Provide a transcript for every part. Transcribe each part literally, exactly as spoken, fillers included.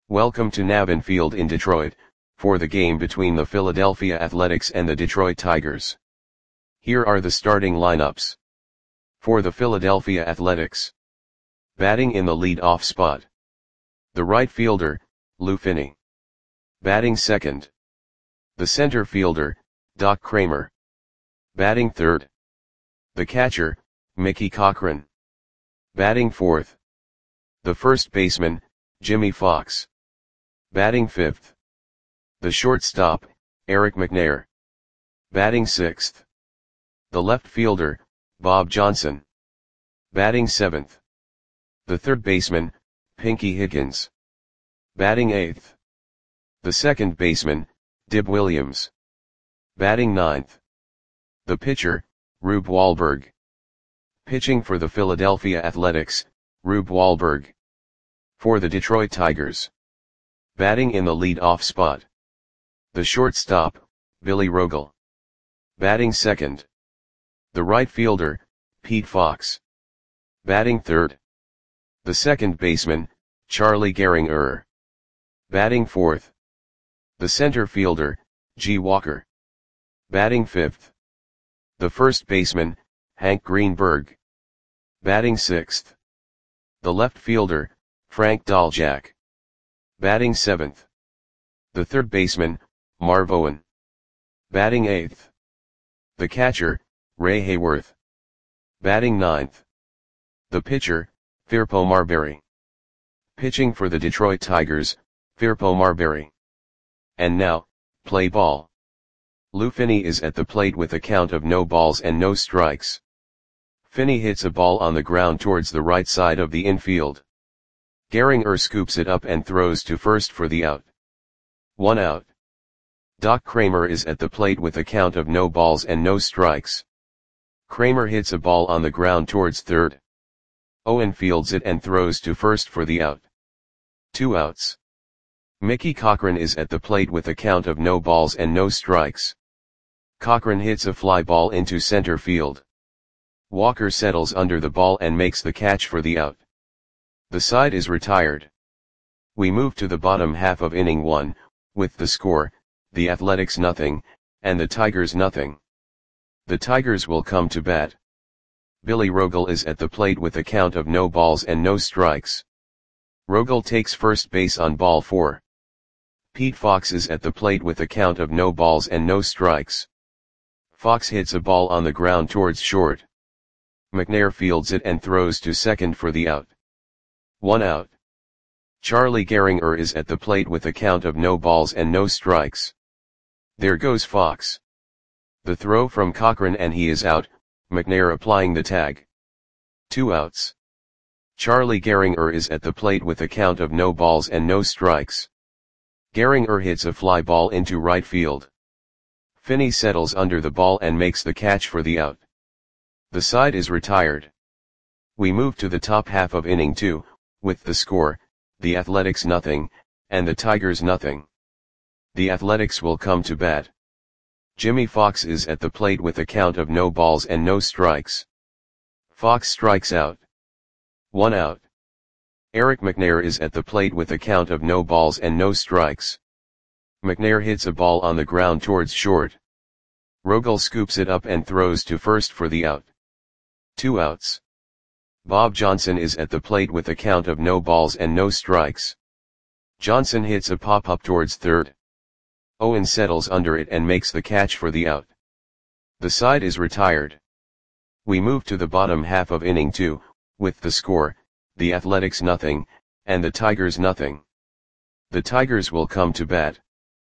Welcome to Navin Field in Detroit, for the game between the Philadelphia Athletics and the Detroit Tigers. Here are the starting lineups. For the Philadelphia Athletics. Batting in the lead-off spot. The right fielder, Lou Finney. Batting second. The center fielder, Doc Kramer. Batting third. The catcher, Mickey Cochrane. Batting fourth. The first baseman, Jimmy Fox. Batting fifth. The shortstop, Eric McNair. Batting sixth. The left fielder, Bob Johnson. Batting seventh. The third baseman, Pinky Higgins. Batting eighth. The second baseman, Dib Williams. Batting ninth. The pitcher, Rube Wahlberg. Pitching for the Philadelphia Athletics, Rube Wahlberg. For the Detroit Tigers. Batting in the lead-off spot. The shortstop, Billy Rogel. Batting second. The right fielder, Pete Fox. Batting third. The second baseman, Charlie Gehringer. Batting fourth. The center fielder, G. Walker. Batting fifth. The first baseman, Hank Greenberg. Batting sixth. The left fielder, Frank Daljak. Batting seventh. The third baseman, Marv Owen. Batting eighth. The catcher, Ray Hayworth. Batting ninth. The pitcher, Firpo Marberry. Pitching for the Detroit Tigers, Firpo Marberry. And now, play ball. Lou Finney is at the plate with a count of no balls and no strikes. Finney hits a ball on the ground towards the right side of the infield. Gehringer scoops it up and throws to first for the out. One out. Doc Kramer is at the plate with a count of no balls and no strikes. Kramer hits a ball on the ground towards third. Owen fields it and throws to first for the out. Two outs. Mickey Cochrane is at the plate with a count of no balls and no strikes. Cochrane hits a fly ball into center field. Walker settles under the ball and makes the catch for the out. The side is retired. We move to the bottom half of inning one, with the score, the Athletics nothing, and the Tigers nothing. The Tigers will come to bat. Billy Rogel is at the plate with a count of no balls and no strikes. Rogel takes first base on ball four. Pete Fox is at the plate with a count of no balls and no strikes. Fox hits a ball on the ground towards short. McNair fields it and throws to second for the out. One out. Charlie Gehringer is at the plate with a count of no balls and no strikes. There goes Fox. The throw from Cochrane and he is out, McNair applying the tag. Two outs. Charlie Gehringer is at the plate with a count of no balls and no strikes. Gehringer hits a fly ball into right field. Finney settles under the ball and makes the catch for the out. The side is retired. We move to the top half of inning two, with the score, the Athletics nothing, and the Tigers nothing. The Athletics will come to bat. Jimmy Fox is at the plate with a count of no balls and no strikes. Fox strikes out. One out. Eric McNair is at the plate with a count of no balls and no strikes. McNair hits a ball on the ground towards short. Rogel scoops it up and throws to first for the out. Two outs. Bob Johnson is at the plate with a count of no balls and no strikes. Johnson hits a pop-up towards third. Owen settles under it and makes the catch for the out. The side is retired. We move to the bottom half of inning two, with the score, the Athletics nothing, and the Tigers nothing. The Tigers will come to bat.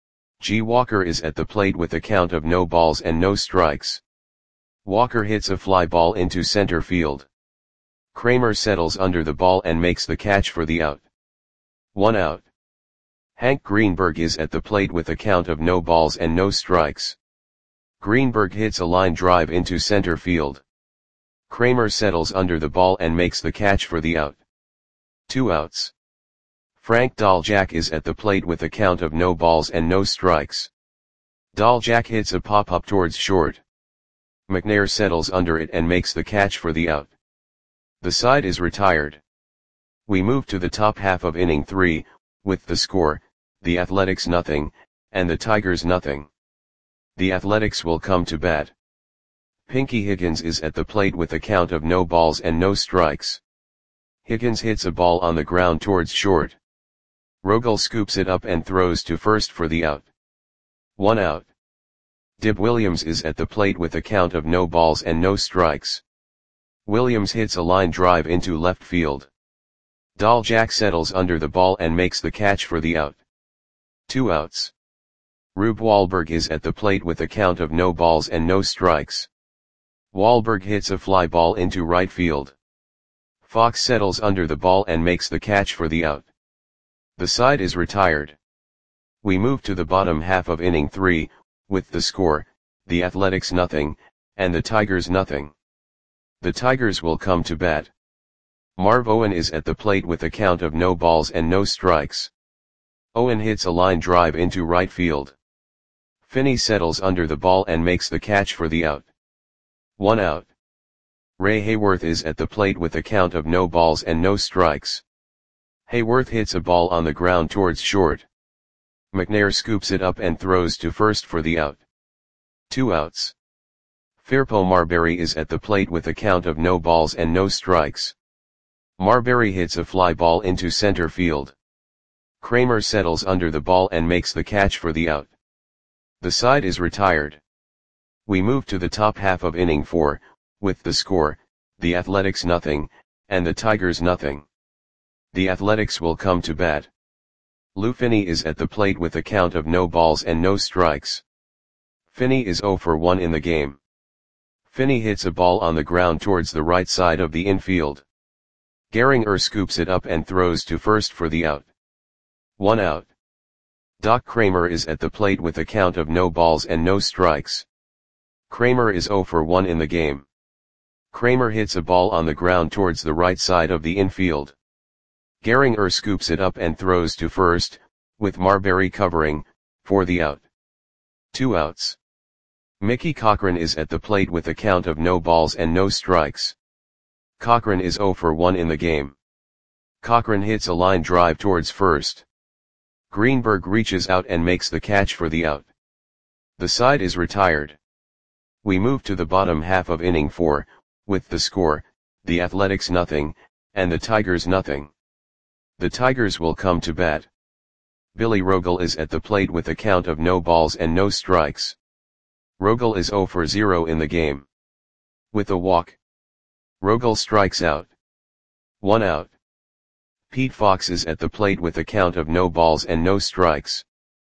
G. Walker is at the plate with a count of no balls and no strikes. Walker hits a fly ball into center field. Kramer settles under the ball and makes the catch for the out. One out. Hank Greenberg is at the plate with a count of no balls and no strikes. Greenberg hits a line drive into center field. Kramer settles under the ball and makes the catch for the out. Two outs. Frank Daljak is at the plate with a count of no balls and no strikes. Daljak hits a pop-up towards short. McNair settles under it and makes the catch for the out. The side is retired. We move to the top half of inning three, with the score, the Athletics nothing, and the Tigers nothing. The Athletics will come to bat. Pinky Higgins is at the plate with a count of no balls and no strikes. Higgins hits a ball on the ground towards short. Rogel scoops it up and throws to first for the out. One out. Dib Williams is at the plate with a count of no balls and no strikes. Williams hits a line drive into left field. Dahljack settles under the ball and makes the catch for the out. Two outs. Rube Wahlberg is at the plate with a count of no balls and no strikes. Wahlberg hits a fly ball into right field. Fox settles under the ball and makes the catch for the out. The side is retired. We move to the bottom half of inning three, with the score, the Athletics nothing, and the Tigers nothing. The Tigers will come to bat. Marv Owen is at the plate with a count of no balls and no strikes. Owen hits a line drive into right field. Finney settles under the ball and makes the catch for the out. One out. Ray Hayworth is at the plate with a count of no balls and no strikes. Hayworth hits a ball on the ground towards short. McNair scoops it up and throws to first for the out. Two outs. Firpo Marbury is at the plate with a count of no balls and no strikes. Marbury hits a fly ball into center field. Kramer settles under the ball and makes the catch for the out. The side is retired. We move to the top half of inning four, with the score, the Athletics nothing, and the Tigers nothing. The Athletics will come to bat. Lou Finney is at the plate with a count of no balls and no strikes. Finney is oh for one in the game. Finney hits a ball on the ground towards the right side of the infield. Gehringer scoops it up and throws to first for the out. One out. Doc Kramer is at the plate with a count of no balls and no strikes. Kramer is oh for one in the game. Kramer hits a ball on the ground towards the right side of the infield. Gehringer scoops it up and throws to first, with Marbury covering, for the out. Two outs. Mickey Cochrane is at the plate with a count of no balls and no strikes. Cochrane is oh for one in the game. Cochrane hits a line drive towards first. Greenberg reaches out and makes the catch for the out. The side is retired. We move to the bottom half of inning four, with the score, the Athletics nothing, and the Tigers nothing. The Tigers will come to bat. Billy Rogel is at the plate with a count of no balls and no strikes. Rogel is oh for zero in the game. With a walk. Rogel strikes out. One out. Pete Fox is at the plate with a count of no balls and no strikes.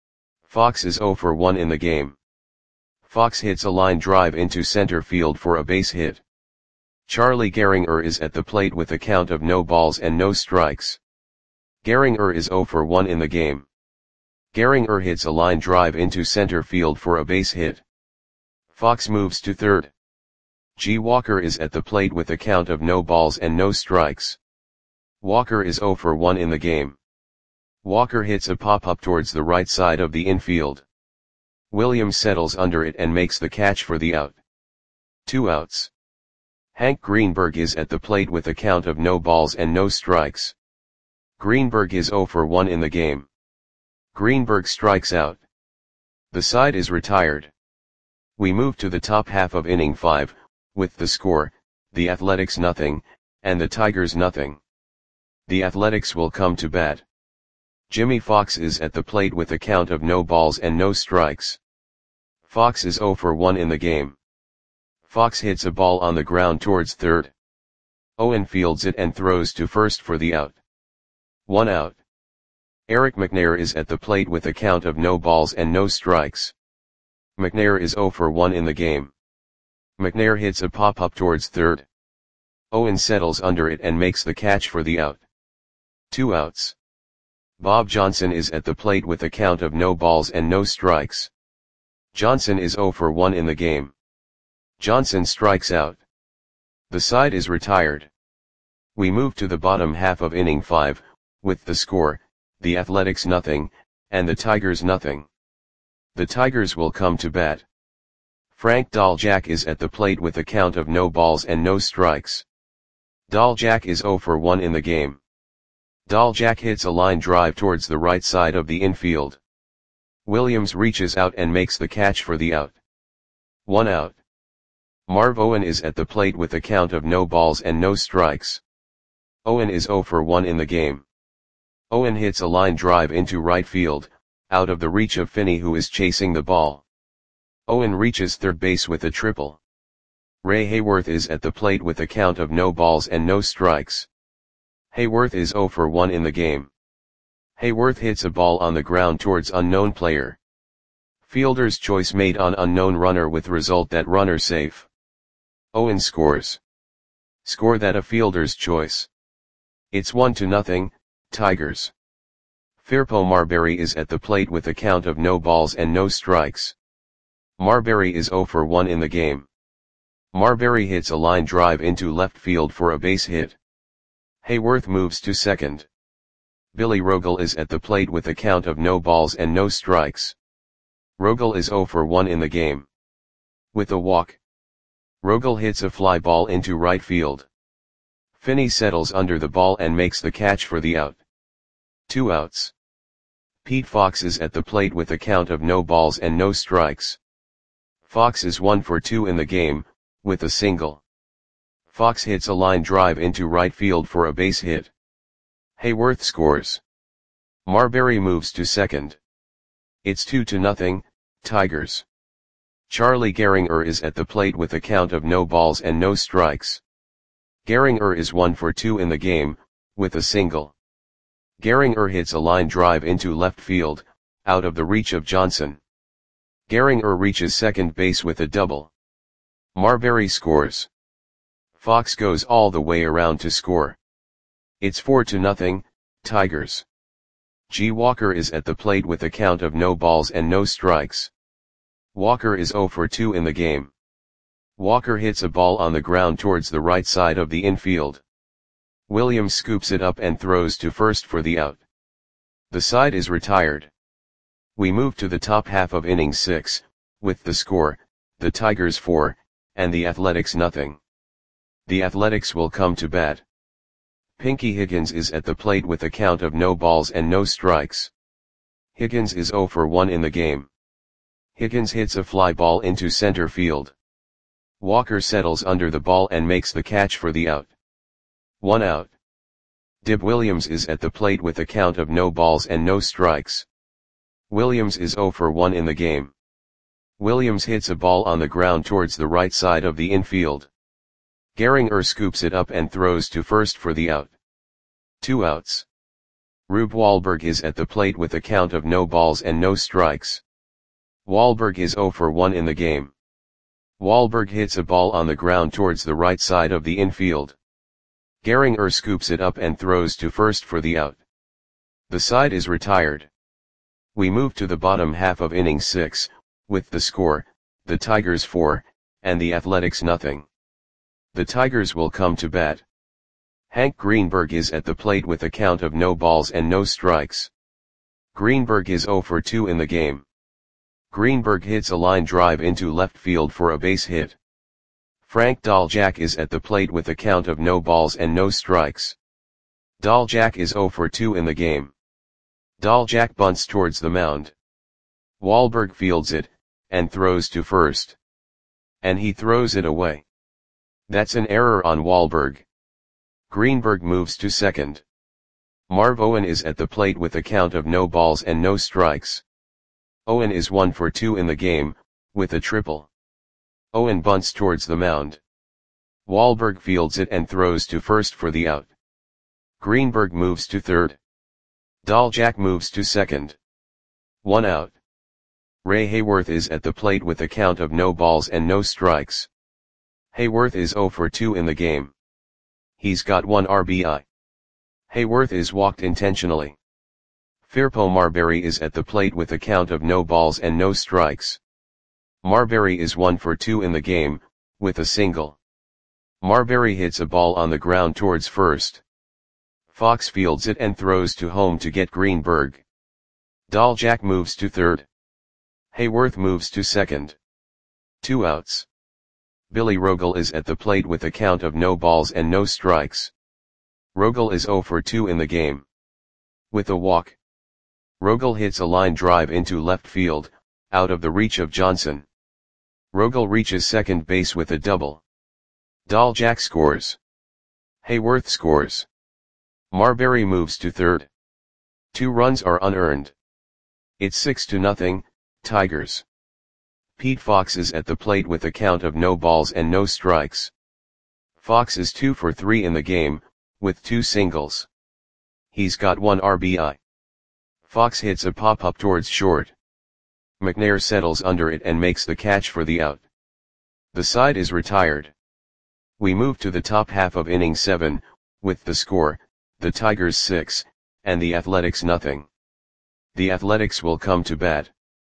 Fox is oh for one in the game. Fox hits a line drive into center field for a base hit. Charlie Gehringer is at the plate with a count of no balls and no strikes. Gehringer is oh for one in the game. Gehringer hits a line drive into center field for a base hit. Fox moves to third. G. Walker is at the plate with a count of no balls and no strikes. Walker is oh for one in the game. Walker hits a pop-up towards the right side of the infield. Williams settles under it and makes the catch for the out. Two outs. Hank Greenberg is at the plate with a count of no balls and no strikes. Greenberg is oh for one in the game. Greenberg strikes out. The side is retired. We move to the top half of inning five, with the score, the Athletics nothing, and the Tigers nothing. The Athletics will come to bat. Jimmy Fox is at the plate with a count of no balls and no strikes. Fox is oh for one in the game. Fox hits a ball on the ground towards third. Owen fields it and throws to first for the out. One out. Eric McNair is at the plate with a count of no balls and no strikes. McNair is oh for one in the game. McNair hits a pop-up towards third. Owen settles under it and makes the catch for the out. Two outs. Bob Johnson is at the plate with a count of no balls and no strikes. Johnson is oh for one in the game. Johnson strikes out. The side is retired. We move to the bottom half of inning five, with the score, the Athletics nothing, and the Tigers nothing. The Tigers will come to bat. Frank Dahljack is at the plate with a count of no balls and no strikes. Dahljack is oh for one in the game. Dahljack hits a line drive towards the right side of the infield. Williams reaches out and makes the catch for the out. One out. Marv Owen is at the plate with a count of no balls and no strikes. Owen is zero for one in the game. Owen hits a line drive into right field, out of the reach of Finney, who is chasing the ball. Owen reaches third base with a triple. Ray Hayworth is at the plate with a count of no balls and no strikes. Hayworth is zero for one in the game. Hayworth hits a ball on the ground towards unknown player. Fielder's choice made on unknown runner with result that runner safe. Owen scores. Score that a fielder's choice. It's one to nothing, Tigers. Firpo Marbury is at the plate with a count of no balls and no strikes. Marbury is zero for one in the game. Marbury hits a line drive into left field for a base hit. Hayworth moves to second. Billy Rogel is at the plate with a count of no balls and no strikes. Rogel is zero for one in the game. With a walk, Rogel hits a fly ball into right field. Finney settles under the ball and makes the catch for the out. Two outs. Pete Fox is at the plate with a count of no balls and no strikes. Fox is one for two in the game, with a single. Fox hits a line drive into right field for a base hit. Hayworth scores. Marbury moves to second. It's two to nothing, Tigers. Charlie Gehringer is at the plate with a count of no balls and no strikes. Gehringer is one for two in the game, with a single. Gehringer hits a line drive into left field, out of the reach of Johnson. Gehringer reaches second base with a double. Marbury scores. Fox goes all the way around to score. It's four to nothing, Tigers. G. Walker is at the plate with a count of no balls and no strikes. Walker is zero for two in the game. Walker hits a ball on the ground towards the right side of the infield. Williams scoops it up and throws to first for the out. The side is retired. We move to the top half of inning six, with the score, the Tigers four, and the Athletics nothing. The Athletics will come to bat. Pinky Higgins is at the plate with a count of no balls and no strikes. Higgins is zero for one in the game. Higgins hits a fly ball into center field. Walker settles under the ball and makes the catch for the out. One out. Dib Williams is at the plate with a count of no balls and no strikes. Williams is zero for one in the game. Williams hits a ball on the ground towards the right side of the infield. Gehringer scoops it up and throws to first for the out. Two outs. Rube Wahlberg is at the plate with a count of no balls and no strikes. Wahlberg is zero for one in the game. Wahlberg hits a ball on the ground towards the right side of the infield. Gehringer scoops it up and throws to first for the out. The side is retired. We move to the bottom half of inning six, with the score, the Tigers four, and the Athletics nothing. The Tigers will come to bat. Hank Greenberg is at the plate with a count of no balls and no strikes. Greenberg is zero for two in the game. Greenberg hits a line drive into left field for a base hit. Frank Dahljack is at the plate with a count of no balls and no strikes. Dahljack is zero for two in the game. Dahljack bunts towards the mound. Wahlberg fields it, and throws to first. And he throws it away. That's an error on Wahlberg. Greenberg moves to second. Marv Owen is at the plate with a count of no balls and no strikes. Owen is one for two in the game, with a triple. Owen bunts towards the mound. Wahlberg fields it and throws to first for the out. Greenberg moves to third. Dahljack moves to second. One out. Ray Hayworth is at the plate with a count of no balls and no strikes. Hayworth is zero for two in the game. He's got one R B I. Hayworth is walked intentionally. Firpo Marbury is at the plate with a count of no balls and no strikes. Marbury is one for two in the game, with a single. Marbury hits a ball on the ground towards first. Fox fields it and throws to home to get Greenberg. Dahljack moves to third. Hayworth moves to second. Two outs. Billy Rogel is at the plate with a count of no balls and no strikes. Rogel is zero for two in the game. With a walk, Rogel hits a line drive into left field, out of the reach of Johnson. Rogel reaches second base with a double. Dahljack scores. Hayworth scores. Marbury moves to third. Two runs are unearned. It's six to nothing, Tigers. Pete Fox is at the plate with a count of no balls and no strikes. Fox is two for three in the game, with two singles. He's got one R B I. Fox hits a pop-up towards short. McNair settles under it and makes the catch for the out. The side is retired. We move to the top half of inning seven, with the score, the Tigers six, and the Athletics nothing. The Athletics will come to bat.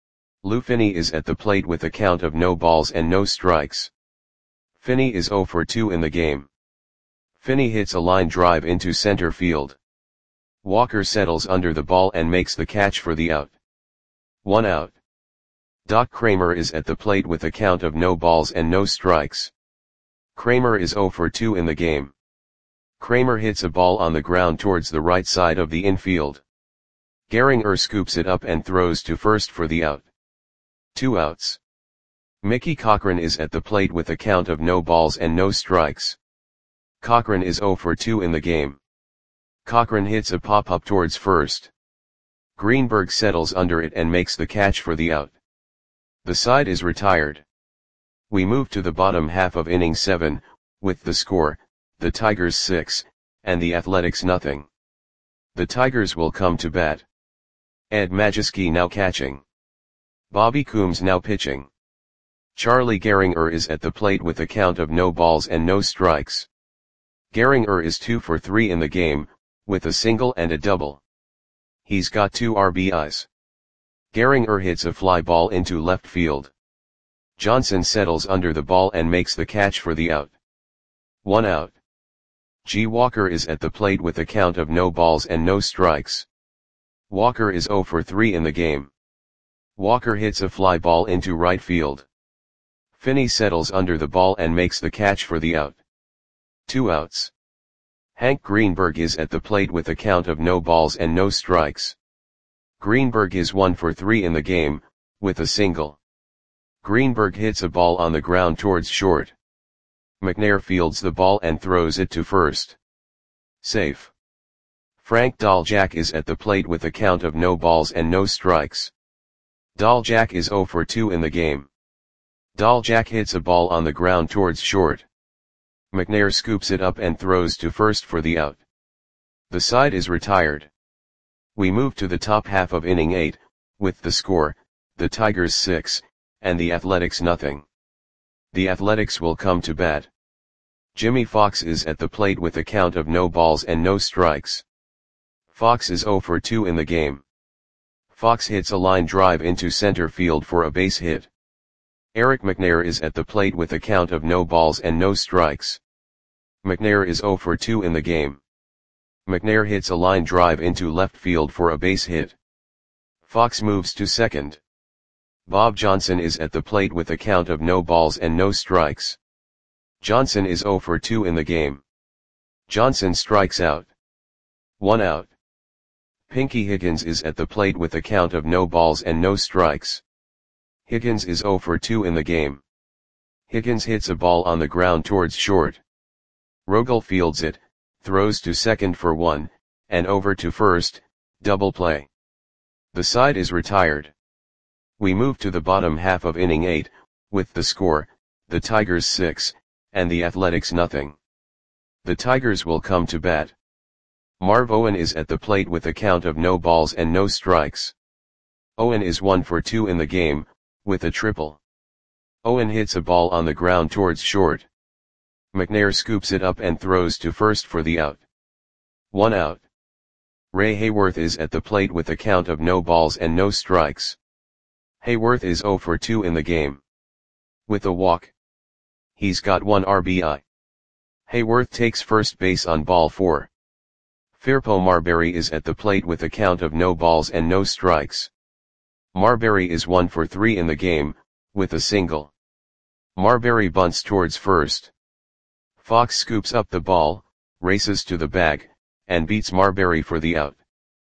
Lou Finney is at the plate with a count of no balls and no strikes. Finney is zero for two in the game. Finney hits a line drive into center field. Walker settles under the ball and makes the catch for the out. One out. Doc Kramer is at the plate with a count of no balls and no strikes. Kramer is zero for two in the game. Kramer hits a ball on the ground towards the right side of the infield. Gehringer scoops it up and throws to first for the out. Two outs. Mickey Cochrane is at the plate with a count of no balls and no strikes. Cochrane is zero for two in the game. Cochrane hits a pop-up towards first. Greenberg settles under it and makes the catch for the out. The side is retired. We move to the bottom half of inning seven, with the score, the Tigers six, and the Athletics nothing. The Tigers will come to bat. Ed Majewski now catching. Bobby Coombs now pitching. Charlie Gehringer is at the plate with a count of no balls and no strikes. Gehringer is two for three in the game, with a single and a double. He's got two R B Is. Gehringer hits a fly ball into left field. Johnson settles under the ball and makes the catch for the out. One out. G. Walker is at the plate with a count of no balls and no strikes. Walker is zero for three in the game. Walker hits a fly ball into right field. Finney settles under the ball and makes the catch for the out. Two outs. Hank Greenberg is at the plate with a count of no balls and no strikes. Greenberg is one for three in the game, with a single. Greenberg hits a ball on the ground towards short. McNair fields the ball and throws it to first. Safe. Frank Dahljack is at the plate with a count of no balls and no strikes. Dahljack is zero for two in the game. Dahljack hits a ball on the ground towards short. McNair scoops it up and throws to first for the out. The side is retired. We move to the top half of inning eight, with the score, the Tigers six, and the Athletics nothing. The Athletics will come to bat. Jimmy Fox is at the plate with a count of no balls and no strikes. Fox is zero for two in the game. Fox hits a line drive into center field for a base hit. Eric McNair is at the plate with a count of no balls and no strikes. McNair is zero for two in the game. McNair hits a line drive into left field for a base hit. Fox moves to second. Bob Johnson is at the plate with a count of no balls and no strikes. Johnson is zero for two in the game. Johnson strikes out. One out. Pinky Higgins is at the plate with a count of no balls and no strikes. Higgins is zero for two in the game. Higgins hits a ball on the ground towards short. Rogel fields it, throws to second for one, and over to first, double play. The side is retired. We move to the bottom half of inning eight, with the score, the Tigers six, and the Athletics nothing. The Tigers will come to bat. Marv Owen is at the plate with a count of no balls and no strikes. Owen is one for two in the game, with a triple. Owen hits a ball on the ground towards short. McNair scoops it up and throws to first for the out. One out. Ray Hayworth is at the plate with a count of no balls and no strikes. Hayworth is zero for two in the game. With a walk. He's got one R B I. Hayworth takes first base on ball four. Firpo Marbury is at the plate with a count of no balls and no strikes. Marbury is one for three in the game, with a single. Marbury bunts towards first. Fox scoops up the ball, races to the bag, and beats Marbury for the out.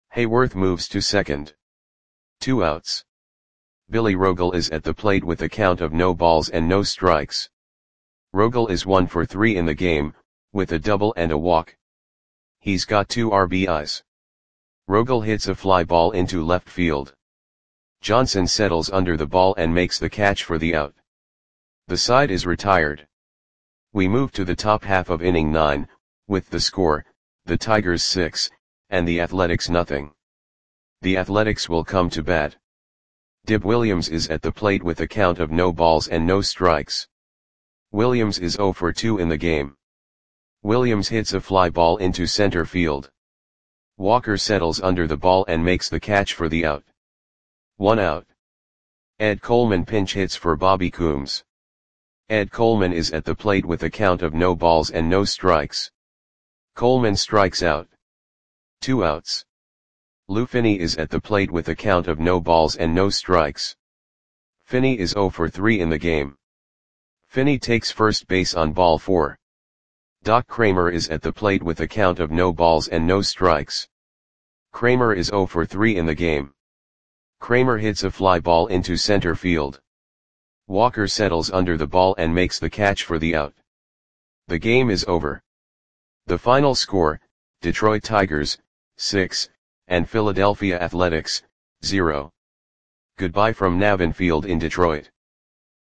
Hayworth moves to second. Two outs. Billy Rogel is at the plate with a count of no balls and no strikes. Rogel is one for three in the game, with a double and a walk. He's got two R B Is. Rogel hits a fly ball into left field. Johnson settles under the ball and makes the catch for the out. The side is retired. We move to the top half of inning nine, with the score, the Tigers six, and the Athletics nothing. The Athletics will come to bat. Dib Williams is at the plate with a count of no balls and no strikes. Williams is oh for two in the game. Williams hits a fly ball into center field. Walker settles under the ball and makes the catch for the out. One out. Ed Coleman pinch hits for Bobby Coombs. Ed Coleman is at the plate with a count of no balls and no strikes. Coleman strikes out. Two outs. Lou Finney is at the plate with a count of no balls and no strikes. Finney is oh for three in the game. Finney takes first base on ball four. Doc Kramer is at the plate with a count of no balls and no strikes. Kramer is oh for three in the game. Kramer hits a fly ball into center field. Walker settles under the ball and makes the catch for the out. The game is over. The final score, Detroit Tigers, six, and Philadelphia Athletics, zero. Goodbye from Navin Field in Detroit.